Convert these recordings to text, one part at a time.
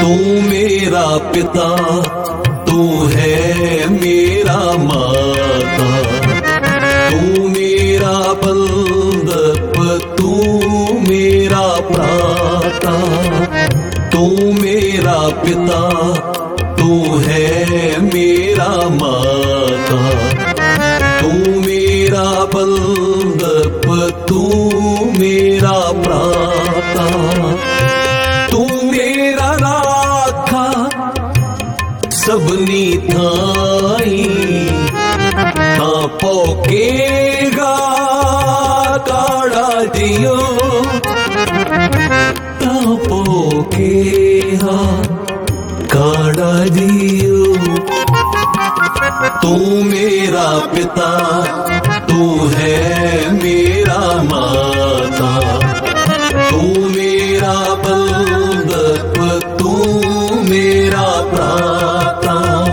तू मेरा पिता, तू है मेरा माता, तू मेरा बंधप, तू मेरा प्राता, तू मेरा पिता, तू है मेरा माता, तू मेरा बंधप, तू मेरा प्राता, तू मेरा राखा सबनी थाई, ना पोकेगा काड़ा दियो, ना पोकेगा काड़ा दियो। तू मेरा पिता, तू है मेरा माता, तू मेरा बंधप, तू मेरा प्राता।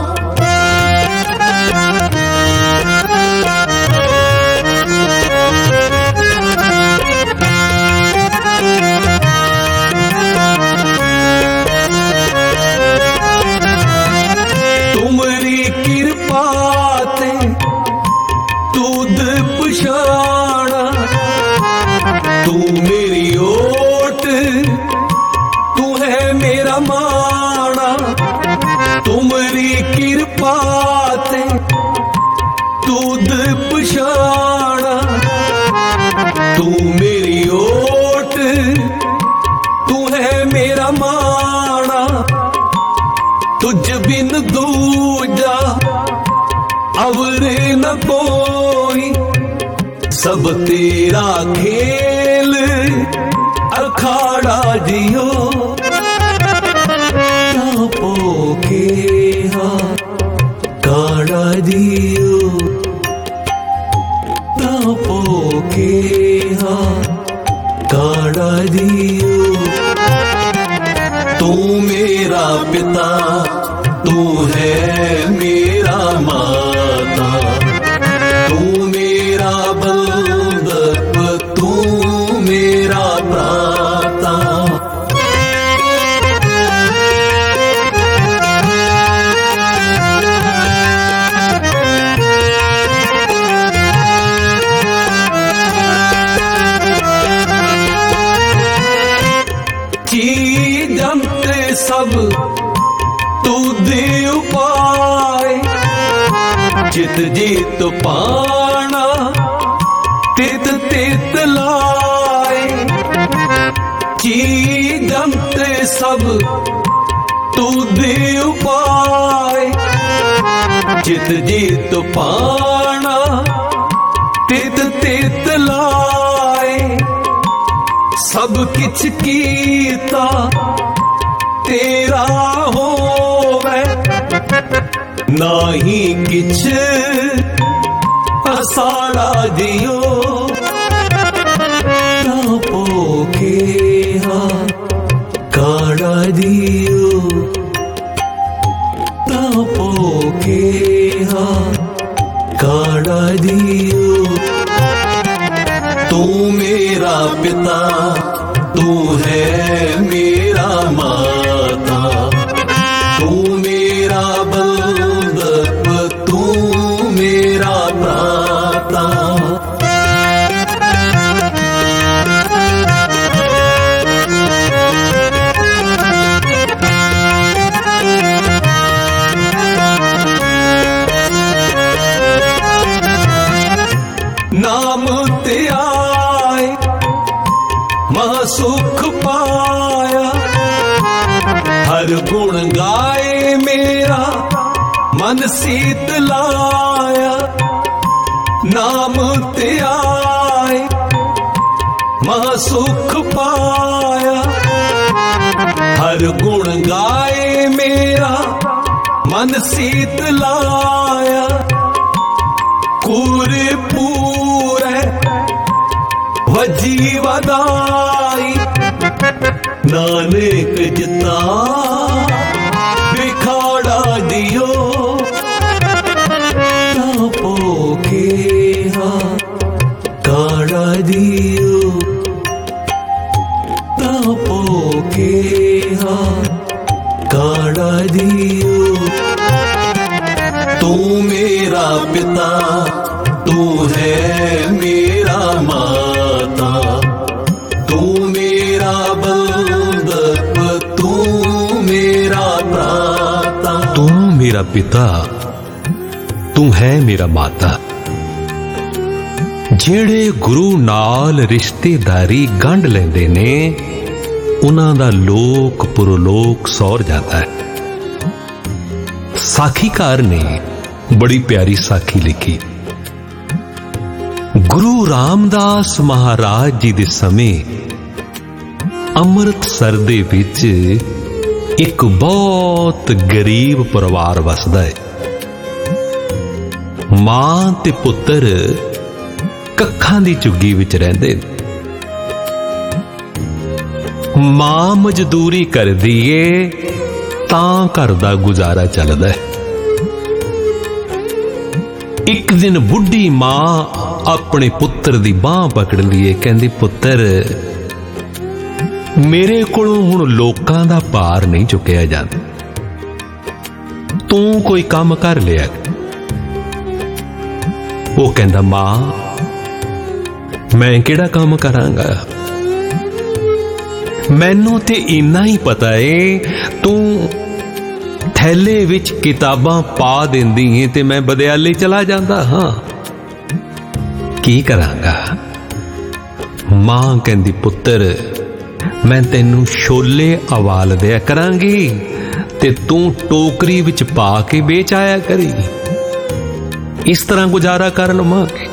तुमरी कृपा ते दूध पुछाना, तू मेरी ओट, तू है मेरा माना, तुमरी कृपा ते दूध पुछाना, तू मेरी ओट, तू है मेरा माना, तुझ बिन दूजा अवरे न कोई, सब तेरा खेल अखाड़ा जियो, ना पोखे काड़ा जियो, ना पोखे काड़ा जियो। तू मेरा पिता, तू है मेरा माता, तू मेरा बंधप, तू मेरा प्राता। चीजंत सब तू दे उपाय, चित जीत पाना तित तित लाए, चीजंत सब तू दे उपाय, चित जीत पाना तित तित लाए, सब किछ कीता तेरा होवे, नाही किछ असाड़ा दियो, ना पोखे काड़ा दियो, ना पोखे काड़ा दियो। तू मेरा पिता, तू है मेरा माता, तू मेरा बंधप, तू मेरा प्राता। नाम ते आए सुख पाया, हर गुण गाए मेरा मन शीतलाया, नाम ते आए सुख पाया, हर गुण गाए मेरा मन शीतलाया, कूर पूरे वजी वदाई, नानक जिता बिखाड़ा दियो, ना पोखे काड़ा दियो, ना पोखे लाड़ा दियो। तू मेरा पिता, तू है मेरा माता, तू मेरा बंधप, तू मेरा भ्राता। तू मेरा पिता, तू है मेरा माता। ਜਿਹੜੇ ਗੁਰੂ ਨਾਲ ਰਿਸ਼ਤੇਦਾਰੀ ਗੰਢ ਲੈਂਦੇ ਨੇ ਉਹਨਾਂ ਦਾ ਲੋਕ ਪਰਲੋਕ ਸੌਰ ਜਾਂਦਾ ਹੈ। ਸਾਖੀਕਾਰ ਨੇ ਬੜੀ ਪਿਆਰੀ ਸਾਖੀ ਲਿਖੀ। ਗੁਰੂ ਰਾਮਦਾਸ ਮਹਾਰਾਜ ਜੀ ਦੇ ਸਮੇਂ ਅੰਮ੍ਰਿਤਸਰ ਦੇ ਵਿੱਚ ਇੱਕ ਬਹੁਤ ਗਰੀਬ ਪਰਿਵਾਰ ਵਸਦਾ ਹੈ। ਮਾਂ ਤੇ ਪੁੱਤਰ ਕੱਖਾਂ ਦੀ ਝੁੱਗੀ ਵਿੱਚ ਰਹਿੰਦੇ। ਮਾਂ ਮਜ਼ਦੂਰੀ ਕਰਦੀ ਏ ਤਾਂ ਘਰ ਦਾ ਗੁਜ਼ਾਰਾ ਚੱਲਦਾ ਹੈ। ਇੱਕ ਦਿਨ ਬੁੱਢੀ ਮਾਂ ਆਪਣੇ ਪੁੱਤਰ ਦੀ ਬਾਂਹ ਪਕੜ ਲਈਏ, ਕਹਿੰਦੀ ਪੁੱਤਰ ਮੇਰੇ ਕੋਲੋਂ ਹੁਣ ਲੋਕਾਂ ਦਾ ਭਾਰ ਨਹੀਂ ਚੁੱਕਿਆ ਜਾਂਦਾ, ਤੂੰ ਕੋਈ ਕੰਮ ਕਰ ਲਿਆ। ਉਹ ਕਹਿੰਦਾ ਮਾਂ ਮੈਂ ਕਿਹੜਾ ਕੰਮ ਕਰਾਂਗਾ, ਮੈਨੂੰ ਤੇ ਇੰਨਾ ਹੀ ਪਤਾ ਏ ਤੂੰ ਥੈਲੇ ਵਿੱਚ ਕਿਤਾਬਾਂ ਪਾ ਦਿੰਦੀ ਏ ਤੇ ਮੈਂ ਬਦਿਆਲੇ ਚਲਾ ਜਾਂਦਾ ਹਾਂ, ਕੀ ਕਰਾਂਗਾ। ਮਾਂ ਕਹਿੰਦੀ ਪੁੱਤਰ ਮੈਂ ਤੈਨੂੰ ਛੋਲੇ ਉਬਾਲ ਦਿਆ ਕਰਾਂਗੀ ਤੇ ਤੂੰ ਟੋਕਰੀ ਵਿੱਚ ਪਾ ਕੇ ਵੇਚ ਆਇਆ ਕਰੀ, ਇਸ ਤਰ੍ਹਾਂ ਗੁਜ਼ਾਰਾ ਕਰ ਲਵਾਂਗੇ।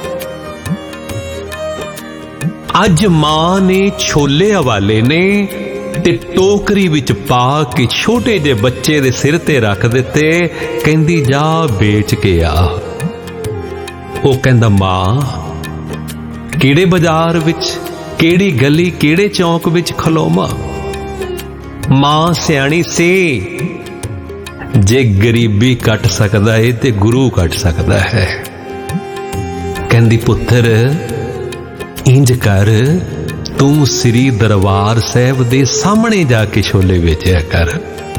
ਅੱਜ ਮਾਂ ਨੇ ਛੋਲੇ ਉਬਾਲੇ ਨੇ ਤੇ ਟੋਕਰੀ ਵਿੱਚ ਪਾ ਕੇ ਛੋਟੇ ਜਿਹੇ ਬੱਚੇ ਦੇ ਸਿਰ ਤੇ ਰੱਖ ਦਿੱਤੇ, ਕਹਿੰਦੀ ਜਾ ਵੇਚ ਕੇ ਆ। ਉਹ ਕਹਿੰਦਾ ਮਾਂ ਕਿਹੜੇ ਬਾਜ਼ਾਰ ਵਿੱਚ, ਕਿਹੜੀ ਗਲੀ, ਕਿਹੜੇ ਚੌਂਕ ਵਿੱਚ ਖਲੋਵਾਂ। ਮਾਂ ਸਿਆਣੀ ਸੀ, ਜੇ ਗਰੀਬੀ ਕੱਟ ਸਕਦਾ ਏ ਤੇ ਗੁਰੂ ਕੱਟ ਸਕਦਾ ਹੈ। ਕਹਿੰਦੀ ਪੁੱਤਰ ਇੰਜ ਕਰ, ਤੂੰ ਸ੍ਰੀ ਦਰਬਾਰ ਸਾਹਿਬ ਦੇ ਸਾਹਮਣੇ ਜਾ ਕੇ ਛੋਲੇ ਵੇਚਿਆ ਕਰ।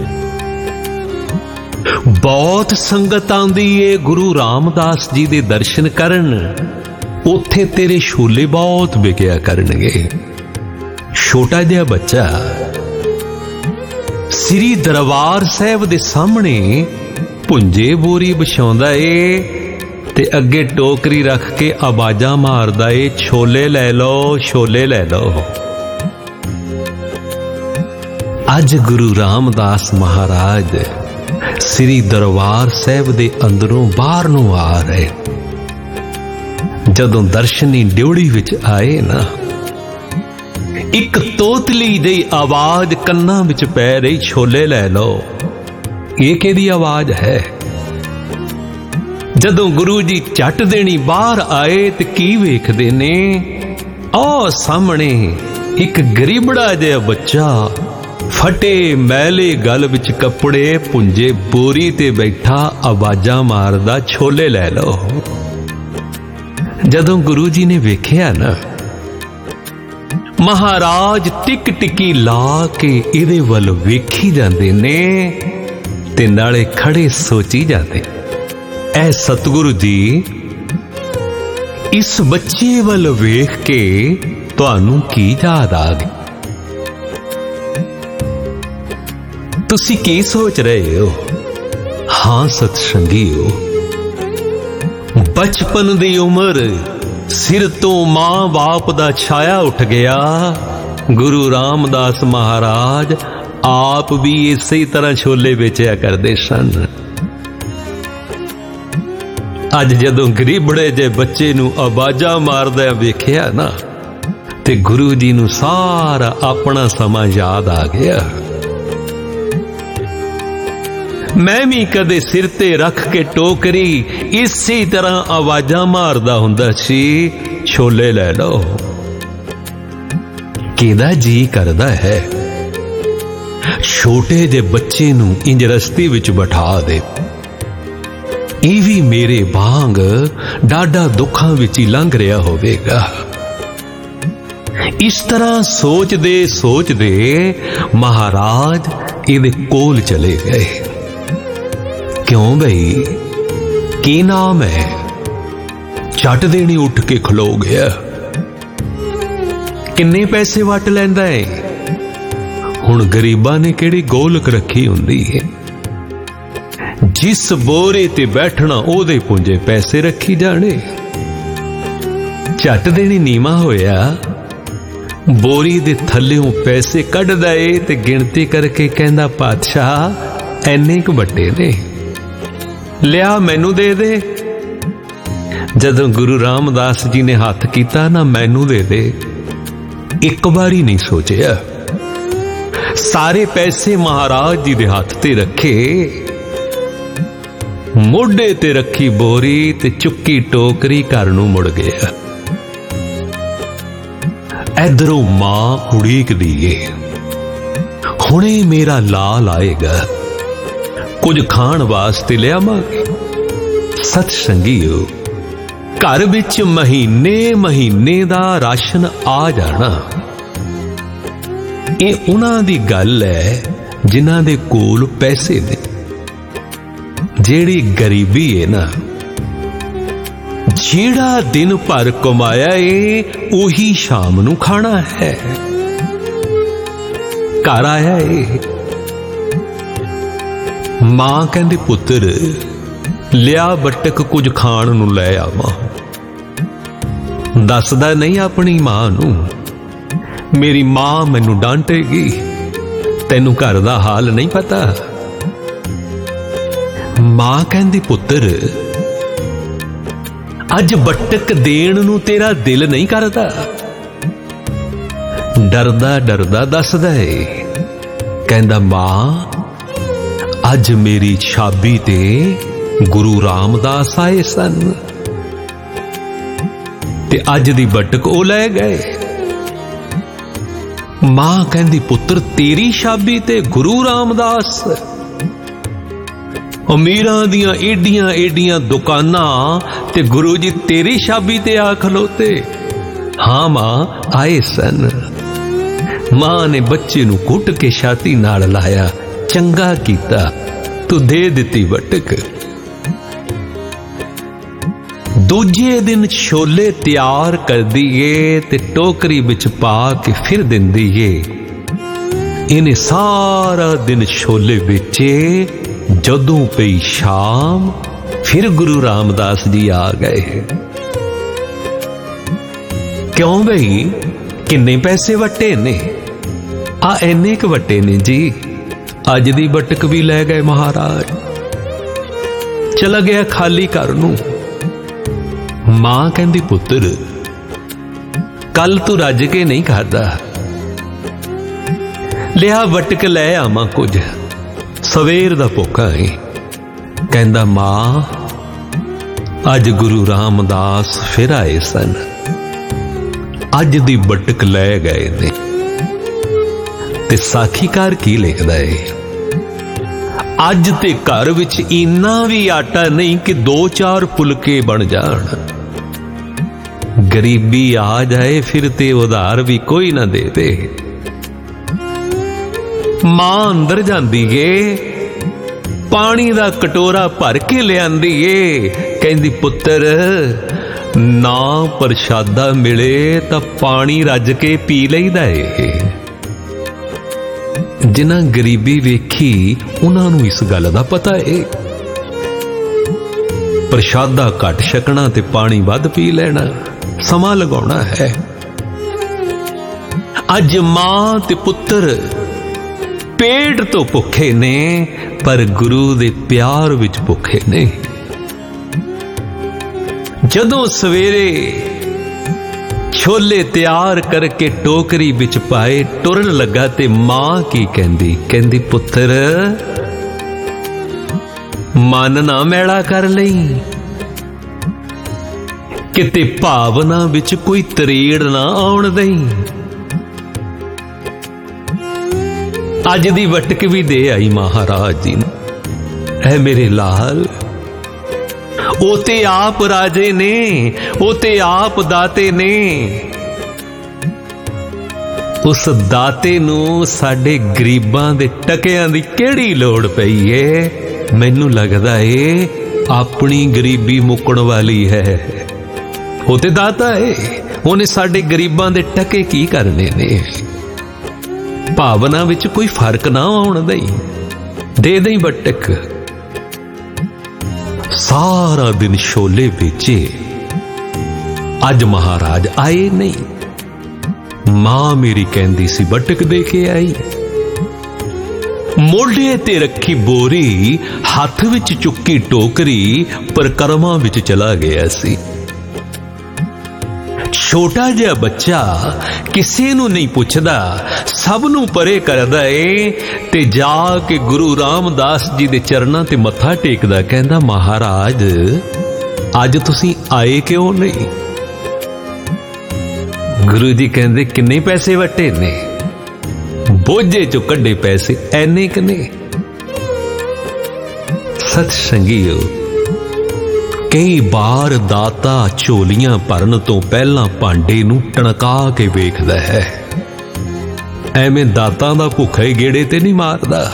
ਬਹੁਤ ਸੰਗਤ ਆਉਂਦੀ ਏ ਗੁਰੂ ਰਾਮਦਾਸ ਜੀ ਦੇ ਦਰਸ਼ਨ ਕਰਨ, ਉੱਥੇ ਤੇਰੇ ਛੋਲੇ ਬਹੁਤ ਵਿਕਿਆ ਕਰਨਗੇ। ਛੋਟਾ ਜਿਹਾ ਬੱਚਾ ਸ੍ਰੀ ਦਰਬਾਰ ਸਾਹਿਬ ਦੇ ਸਾਹਮਣੇ ਭੁੰਜੇ ਬੋਰੀ ਵਿਛਾਉਂਦਾ ਏ ਤੇ ਅੱਗੇ ਟੋਕਰੀ ਰੱਖ ਕੇ ਆਵਾਜ਼ਾਂ ਮਾਰਦਾ ਏ, ਛੋਲੇ ਲੈ ਲਓ, ਛੋਲੇ ਲੈ ਲਓ। ਅੱਜ ਗੁਰੂ ਰਾਮਦਾਸ ਮਹਾਰਾਜ ਸ੍ਰੀ ਦਰਬਾਰ ਸਾਹਿਬ ਦੇ ਅੰਦਰੋਂ ਬਾਹਰ ਨੂੰ ਆ ਰਹੇ। ਜਦੋਂ ਦਰਸ਼ਨੀ ਡਿਉੜੀ ਵਿੱਚ ਆਏ ਨਾ, ਇੱਕ ਤੋਤਲੀ ਦੀ ਆਵਾਜ਼ ਕੰਨਾਂ ਵਿੱਚ ਪੈ ਰਹੀ, ਛੋਲੇ ਲੈ ਲਓ। ਇਹ ਕਿਹਦੀ ਆਵਾਜ਼ ਹੈ? ਜਦੋਂ ਗੁਰੂ ਜੀ ਝੱਟ ਦੇਣੀ ਬਾਹਰ ਆਏ ਤੇ ਕੀ ਵੇਖਦੇ ਨੇ, ਆਹ ਸਾਹਮਣੇ ਇੱਕ ਗਰੀਬੜਾ ਜਿਹਾ ਬੱਚਾ ਫਟੇ ਮੈਲੇ ਗਲ ਵਿੱਚ ਕੱਪੜੇ ਪੁੰਜੇ ਬੋਰੀ ਤੇ ਬੈਠਾ ਆਵਾਜ਼ਾਂ ਮਾਰਦਾ, ਛੋਲੇ ਲੈ ਲਓ। ਜਦੋਂ ਗੁਰੂ ਜੀ ਨੇ ਵੇਖਿਆ ਨਾ, ਮਹਾਰਾਜ ਟਿਕ ਟਿਕੀ ਲਾ ਕੇ ਇਹਦੇ ਵੱਲ ਵੇਖੀ ਜਾਂਦੇ ਨੇ ਤੇ ਨਾਲੇ ਖੜੇ ਸੋਚੀ ਜਾਂਦੇ, ਐ ਸਤਿਗੁਰੂ ਜੀ ਇਸ ਬੱਚੇ ਵੱਲ ਵੇਖ ਕੇ ਤੁਹਾਨੂੰ ਕੀ ਯਾਦ ਆ ਗਈ? ਤੁਸੀਂ ਕੀ ਸੋਚ ਰਹੇ ਹੋ? ਹਾਂ ਸਤਸੰਗੀਓ, ਬਚਪਨ ਦੀ ਉਮਰ ਸਿਰ ਤੋਂ ਮਾਂ ਬਾਪ ਦਾ ਛਾਇਆ ਉੱਠ ਗਿਆ। ਗੁਰੂ ਰਾਮਦਾਸ ਮਹਾਰਾਜ ਆਪ ਵੀ ਇਸੇ ਤਰ੍ਹਾਂ ਛੋਲੇ ਵੇਚਿਆ ਕਰਦੇ ਸਨ। ਅੱਜ ਜਦੋਂ ਗਰੀਬੜੇ ਜੇ ਬੱਚੇ ਨੂੰ ਆਵਾਜ਼ਾਂ ਮਾਰਦਾ ਵੇਖਿਆ ਨਾ, ਤੇ ਗੁਰੂ ਜੀ ਨੂੰ ਸਾਰਾ ਆਪਣਾ ਸਮਾਂ ਯਾਦ ਆ ਗਿਆ। ਮੈਂ ਵੀ ਕਦੇ ਸਿਰ ਤੇ ਰੱਖ ਕੇ ਟੋਕਰੀ ਇਸੇ ਤਰ੍ਹਾਂ ਆਵਾਜ਼ਾਂ ਮਾਰਦਾ ਹੁੰਦਾ ਸੀ, ਛੋਲੇ ਲੈ ਲਓ। ਕਿਹਦਾ ਜੀ ਕਰਦਾ ਹੈ ਛੋਟੇ ਜਿਹੇ ਬੱਚੇ ਨੂੰ ਇੰਜ ਰਸਤੇ ਵਿੱਚ ਬਿਠਾ ਦੇ। ਇਹ ਵੀ ਮੇਰੇ ਵਾਂਗ ਡਾਢਾ ਦੁੱਖਾਂ ਵਿੱਚ ਹੀ ਲੰਘ ਰਿਹਾ ਹੋਵੇਗਾ। इस तरह सोचते सोचते महाराज इहदे कोल चले गए। क्यों बई, की नाम है? झट देनी उठ के खलो गया। किन्ने पैसे वट लैंदा है? हुण गरीबां ने किहड़ी गोलक रखी हुंदी है? जिस बोरे ते बैठना ओदे पुंजे पैसे रखी जाने। झट देनी नीमा होया, बोरी दे थल्लेओं पैसे कढदा ए ते गिणती करके कहंदा, पातशाह ऐने क बट्टे ने, लिया मैनू दे दे। जदों गुरु रामदास जी ने हाथ कीता ना, मैनू दे दे, एक बारी नहीं सोचिया। सारे पैसे महाराज जी दे हाथ ते रखे, मोढे ते रखी बोरी ते चुक्की टोकरी घर नूं मुड़ गया। इधरों मां उड़ीकदी ए, हुणे मेरा लाल आएगा, कुछ खाण वास्ते लियावांगे। सतसंगीओ, घर विच महीने महीने दा राशन आ जाना। ये उन्हां दी गल है जिन्हां दे कोल पैसे ने। जेड़ी गरीबी है ना, जेड़ा दिन भर कमाया है उही शाम नू खाना है। घर आया है, मां कहंदी, पुत्र लिया बटक कुछ खाण नू लै आवां। दसदा नहीं अपनी मां नू, मेरी मां मैनू डांटेगी, तैनू घर दा हाल नहीं पता। मां कहंदी, पुत्र अज बटक देण नू तेरा दिल नहीं करदा? डरदा डरदा दसदा है, कहंदा, मां अज मेरी छाबी ते गुरु रामदास आए सन ते अज दी बटक ओ लै गए। मां कहंदी, पुत्र तेरी छाबी ते गुरु रामदास? अमीरां दियां एडियां एडियां दुकानां ते गुरु जी तेरी छाबी ते आ खलोते? हां मां आए सन। मां ने बच्चे नू घुट के छाती नाल लाया, चंगा कीता तू दे दिती बटक। दूजे दिन छोले तैयार कर दिए ते टोकरी विच पा के फिर दिंदी है। इन्हें सारा दिन छोले बेचे। जदों पई शाम, फिर गुरु रामदास जी आ गए। क्यों बई, किन्ने पैसे वटे ने? आ इन्ने क वटे ने जी, अज दी बटक भी लै गए महाराज। चला गया खाली घर नू। मां कहंदी, पुत्र कल तू रज के नहीं खादा, लिया बटक लै आवां कुछ, सवेर दा भुखा है। कहंदा, मां अज गुरु रामदास फिर आए सन, अज दी बटक लै गए ने। ते साखीकार की लिखदा है, अज ते घर विच इन्ना भी आटा नहीं कि 2-4 फुलके बन जाण। गरीबी आ जाए फिर ते उधार भी कोई ना दे दे। मां अंदर जांदी है, पानी दा कटोरा भर के लियांदी है। कहंदी, पुत्र ना प्रशादा मिले तां पानी रज के पी लईदा है। जिन्हां गरीबी वेखी उन्हां नूं इस गल दा पता है, प्रशादा घट छकना ते पानी वध पी लेना, समा लगाउणा है। अज मां ते पुत्र पेट तो भुखे ने, पर गुरु दे प्यार विच भुखे ने। जदों सवेरे छोले तैयार करके टोकरी विच पाए टुरन लगा ते मां की कहंदी, कहंदी, पुत्र मन ना मैला कर लई, किते भावना विच कोई तरेड़ ना आउण दई। अज दी वटक भी दे आई महाराज जी। ऐ मेरे लाल, ओ ते आप राजे ने, ओ ते आप दाते ने। उस दाते नूं साडे गरीबां दे टकियां दी किहड़ी लोड़ पई है। मैनू लगदा ए अपनी गरीबी मुकण वाली है। वो ते दाता है, उन्हें साडे गरीबां दे टके की करने ने। भावना विच कोई फर्क ना आउण दई, दे दई बटक। सारा दिन छोले बेचे, अज महाराज आए नहीं। मां मेरी कहंदी सी बटक दे के आई। मोढे ते रखी बोरी, हाथ विच चुक्की टोकरी, परकरमा विच चला गया सी। छोटा जिहा बच्चा किसी नूं नहीं पुछदा, सब नूं परे करदा ए ते जाके गुरु रामदास जी दे चरणां ते मत्था टेकदा, कहंदा महाराज अज तुसीं आए क्यों नहीं। गुरु जी कहंदे किन्ने पैसे वटे ने। बोझे चो कड्डे पैसे ऐने कने। सत संगियो, कई बार दाता झोलियां भरन तो पहला भांडे नूं टणका के वेखदा है। एवें दाता दा भुखा ही गेड़े ते नहीं मारदा।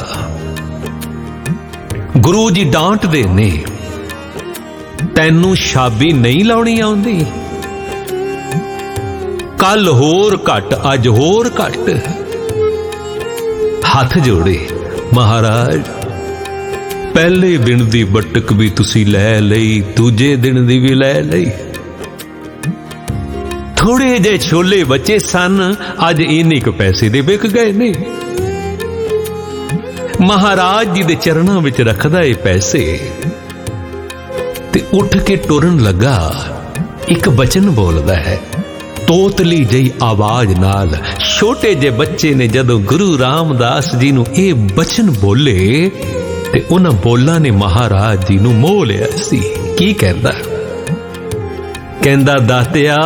गुरु जी डांटदे ने, तैनू छाबी नहीं लाउणी आउंदी। कल होर घट, अज होर घट। हाथ जोड़े, महाराज पहले दिन दी बटक भी तुसी लै लई, दूजे दिन दी भी लै लई। थोड़े जे छोले बचे सन, अज इन्ने क पैसे दे बिक गए ने। महाराज जी दे चरणां विच रखदा ए पैसे ते उठ के टुरन लगा। एक बचन बोलदा है तोतली जई आवाज नाल। छोटे जे बच्चे ने जदों गुरु रामदास जी नूं ये बचन बोले ते उन्हां बोलां ने महाराज जी नूं मोह लिया सी। की कहंदा? कहंदा दातिया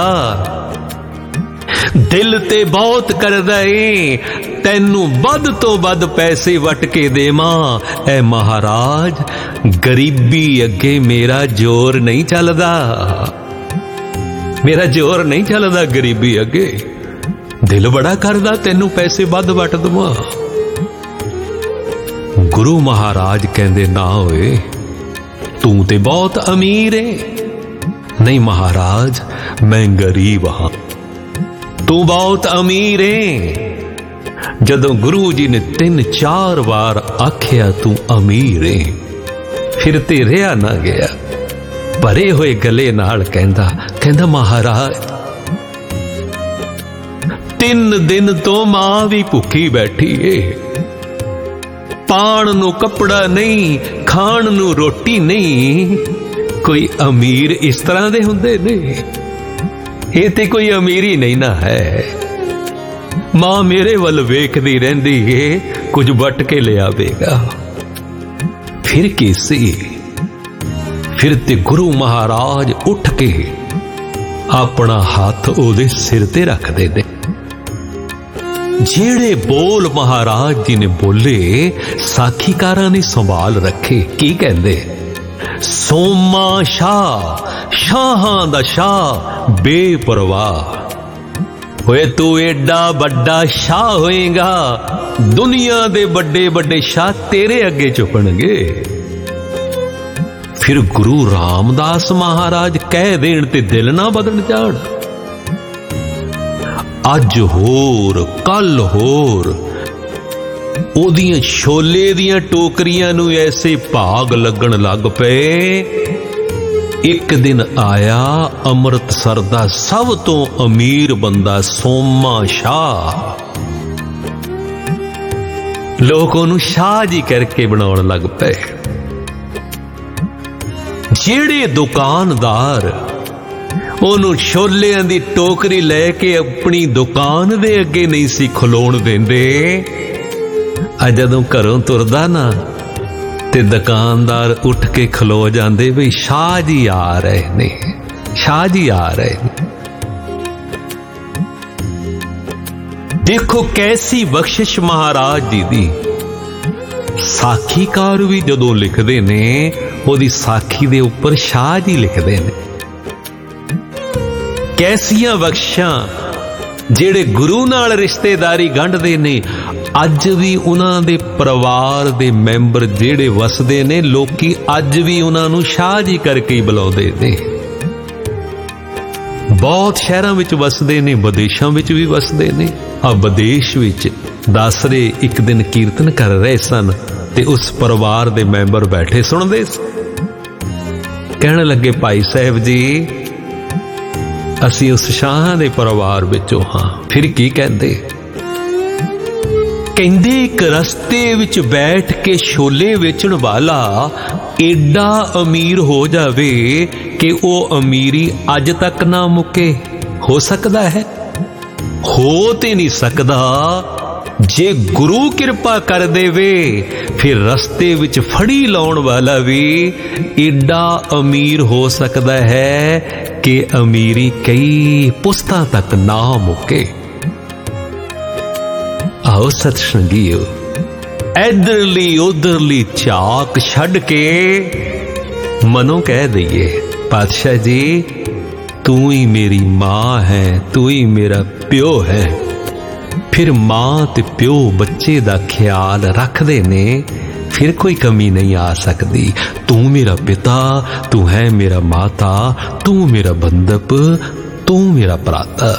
दिल ते बहुत करदा ए तैनू वध तो वध पैसे वट के देवां। ऐ महाराज गरीबी अगे मेरा जोर नहीं चलदा, मेरा जोर नहीं चलदा गरीबी अगे। दिल बड़ा करदा तैनू पैसे वध वट दवां। गुरु महाराज कहंदे ना होए, तू ते बहुत अमीर है। नहीं महाराज मैं गरीब हाँ, तू बहुत अमीर है। जदों गुरु जी ने 3-4 बार आख्या तू अमीर है, फिर ते रहा ना गया। भरे हुए गले नाल कहंदा महाराज 3 दिन तो मां भी भुखी बैठी है। पाण नू कपड़ा नहीं, खाण नू रोटी नहीं। कोई अमीर इस तरह दे हुंदे ने? ये ते कोई अमीरी नहीं ना है। मां मेरे वल वेखदी रहिंदी है, कुछ वट के ले आवेगा। फिर कैसे? फिर ते गुरु महाराज उठ के अपना हाथ ओदे सिर ते रख दे। जेड़े बोल महाराज जी ने बोले साखीकारां ने संभाल रखे। की कहंदे? सोमा शाह, शाहां दा शाह बेपरवाह। होए तू एडा बड़ा शाह होएगा, दुनिया दे बड़े बड़े शाह तेरे अगे झुकणगे। फिर गुरु रामदास महाराज कह देण ते दिल ना बदल जाण। अज होर कल होर ओदियां छोले दियां टोकरियां नू ऐसे भाग लगन लग पे। एक दिन आया अमृतसर दा सब तो अमीर बंदा सोमा शाह। लोग ओनू शाह जी करके बनाउण लग पे। जेड़े दुकानदार ओनू छोलियां दी टोकरी लैके अपनी दुकान दे अगे नहीं सी खलोण देंदे, जदों घरों तुरदा ना ते दुकानदार उठ के खलो जांदे भी शाह जी आ रहे ने, शाह जी आ रहे ने। देखो कैसी बख्शिश महाराज जी दी। साखीकार भी जदों लिखदे ने ओदी साखी दे उपर शाह जी लिखदे ने। कैसियां बख्शां ਜਿਹੜੇ ਗੁਰੂ ਨਾਲ ਰਿਸ਼ਤੇਦਾਰੀ ਗੰਢਦੇ ਨੇ, ਅੱਜ ਵੀ ਉਹਨਾਂ ਦੇ ਪਰਿਵਾਰ ਦੇ ਮੈਂਬਰ ਜਿਹੜੇ ਵਸਦੇ ਨੇ, ਲੋਕੀ ਅੱਜ ਵੀ ਉਹਨਾਂ ਨੂੰ ਸ਼ਾਹ ਜੀ ਕਰਕੇ ਹੀ ਬੁਲਾਉਂਦੇ ਨੇ। ਬਹੁਤ ਸ਼ਹਿਰਾਂ ਵਿੱਚ ਵਸਦੇ ਨੇ, ਵਿਦੇਸ਼ਾਂ ਵਿੱਚ ਵੀ ਵਸਦੇ ਨੇ। ਆ ਵਿਦੇਸ਼ ਵਿੱਚ ਦਾਸਰੇ ਇੱਕ ਦਿਨ ਕੀਰਤਨ ਕਰ ਰਹੇ ਸਨ ਤੇ ਉਸ ਪਰਿਵਾਰ ਦੇ ਮੈਂਬਰ ਬੈਠੇ ਸੁਣਦੇ ਸੀ। ਕਹਿਣ ਲੱਗੇ, ਭਾਈ ਸਾਹਿਬ ਜੀ, ਅਸੀਂ ਉਸ ਸ਼ਾਹਾਂ ਦੇ ਪਰਿਵਾਰ ਵਿੱਚੋਂ ਹਾਂ। ਫਿਰ ਕੀ ਕਹਿੰਦੇ? ਕਹਿੰਦੇ ਇੱਕ ਰਸਤੇ ਵਿੱਚ ਬੈਠ ਕੇ ਛੋਲੇ ਵੇਚਣ ਵਾਲਾ ਏਡਾ ਅਮੀਰ ਹੋ ਜਾਵੇ ਕਿ ਉਹ ਅਮੀਰੀ ਅੱਜ ਤੱਕ ਨਾ ਮੁੱਕੇ। ਹੋ ਸਕਦਾ ਹੈ? ਹੋ ਤੇ ਨਹੀਂ ਸਕਦਾ। ਜੇ ਗੁਰੂ ਕਿਰਪਾ ਕਰ ਦੇਵੇ, ਫਿਰ ਰਸਤੇ ਵਿੱਚ ਫੜੀ ਲਾਉਣ ਵਾਲਾ ਵੀ ਏਡਾ ਅਮੀਰ ਹੋ ਸਕਦਾ ਹੈ ਕਿ ਅਮੀਰੀ ਕਈ ਪੁਸਤਾਂ ਤੱਕ ਨਾ ਮੁੱਕੇ। ਆਓ ਸਤਸੰਗੀਓ, ਇਧਰਲੀ ਉਧਰਲੀ ਝਾਕ ਛੱਡ ਕੇ ਮਨੋਂ ਕਹਿ ਦਈਏ, ਪਾਤਸ਼ਾਹ ਜੀ, ਤੂੰ ਹੀ ਮੇਰੀ ਮਾਂ ਹੈ, ਤੂੰ ਹੀ ਮੇਰਾ ਪਿਓ ਹੈ। ਫਿਰ ਮਾਂ ਤੇ ਪਿਓ ਬੱਚੇ ਦਾ ਖਿਆਲ ਰੱਖਦੇ ਨੇ, ਫਿਰ ਕੋਈ ਕਮੀ ਨਹੀਂ ਆ ਸਕਦੀ। ਤੂੰ ਮੇਰਾ ਪਿਤਾ, ਤੂੰ ਹੈ ਮੇਰਾ ਮਾਤਾ, ਤੂੰ ਮੇਰਾ ਬੰਦਪ, ਤੂੰ ਮੇਰਾ ਭਰਾਤਾ।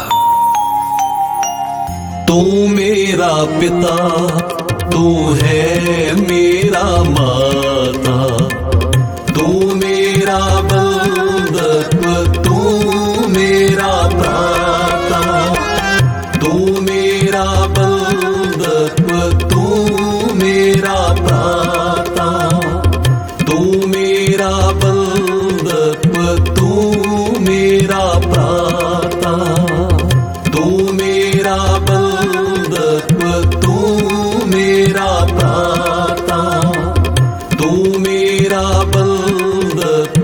तू मेरा पिता, तू है मेरा माता, तू मेरा बंधप, तू मेरा भ्राता, तू मेरा बंधप, तू मेरा भ्राता, तू मेरा बंधप, तू मेरा भ्राता, तू मेरा तू मेरा भ्राता, तू मेरा बंधप,